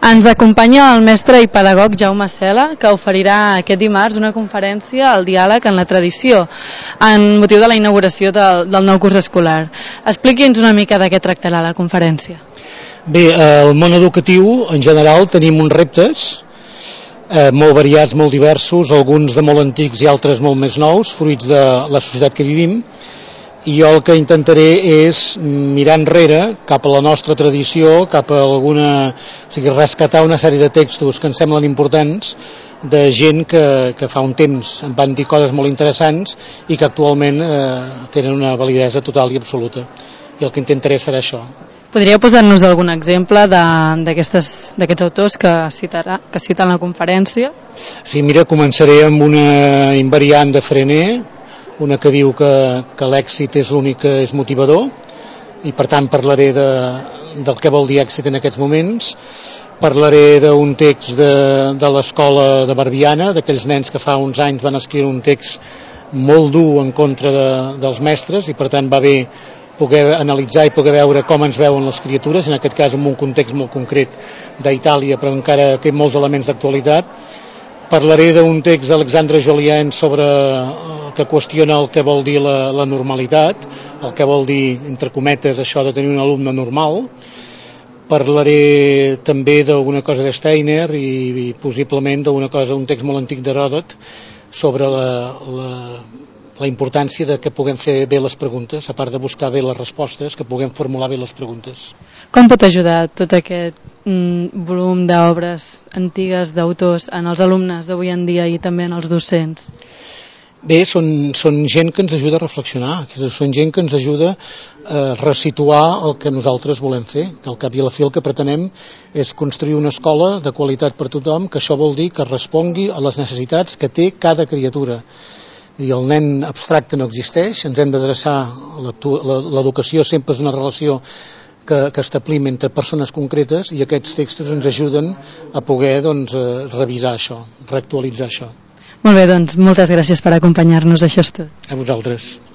Ens acompanya el mestre i pedagog Jaume Cela, que oferirà aquest dimarts una conferència al diàleg en la tradició, en motiu de la inauguració del nou curs escolar. Expliqui'ns una mica de què tractarà la conferència. Bé, al món educatiu, en general, tenim uns reptes molt variats, molt diversos, alguns de molt antics i altres molt més nous, fruits de la societat que vivim, i jo el que intentaré és mirar enrere cap a la nostra tradició, cap a rescatar una sèrie de textos que em semblen importants de gent que fa un temps em van dir coses molt interessants i que actualment tenen una validesa total i absoluta, i el que intentaré serà això. Podríeu posar-nos algun exemple d'aquests autors que citen la conferència? Sí, mira, començaré amb una invariant de Frené, una que diu que l'èxit és l'únic que és motivador, i per tant parlaré del que vol dir èxit en aquests moments. Parlaré d'un text de l'escola de Barbiana, d'aquells nens que fa uns anys van escriure un text molt dur en contra dels mestres, i per tant va bé poder analitzar i poder veure com ens veuen les criatures, en aquest cas en un context molt concret d'Itàlia, però encara té molts elements d'actualitat. Parlaré d'un text d'Alexandre Jolien que qüestiona el que vol dir la normalitat, el que vol dir, entre cometes, això de tenir un alumne normal. Parlaré també d'alguna cosa de Steiner i possiblement d'un text molt antic d'Heròdot sobre la importància de que puguem fer bé les preguntes, a part de buscar bé les respostes, que puguem formular bé les preguntes. Com pot ajudar tot aquest volum d'obres antigues d'autors en els alumnes d'avui en dia i també en els docents? Bé, són gent que ens ajuda a reflexionar, són gent que ens ajuda a resituar el que nosaltres volem fer, que al cap i a la fi el que pretenem és construir una escola de qualitat per tothom, que això vol dir que respongui a les necessitats que té cada criatura. I el nen abstracte no existeix, ens hem d'adreçar, l'educació sempre és una relació que establim entre persones concretes, i aquests textos ens ajuden a poder revisar això, reactualitzar això. Molt bé, doncs moltes gràcies per acompanyar-nos, això és tot. A vosaltres.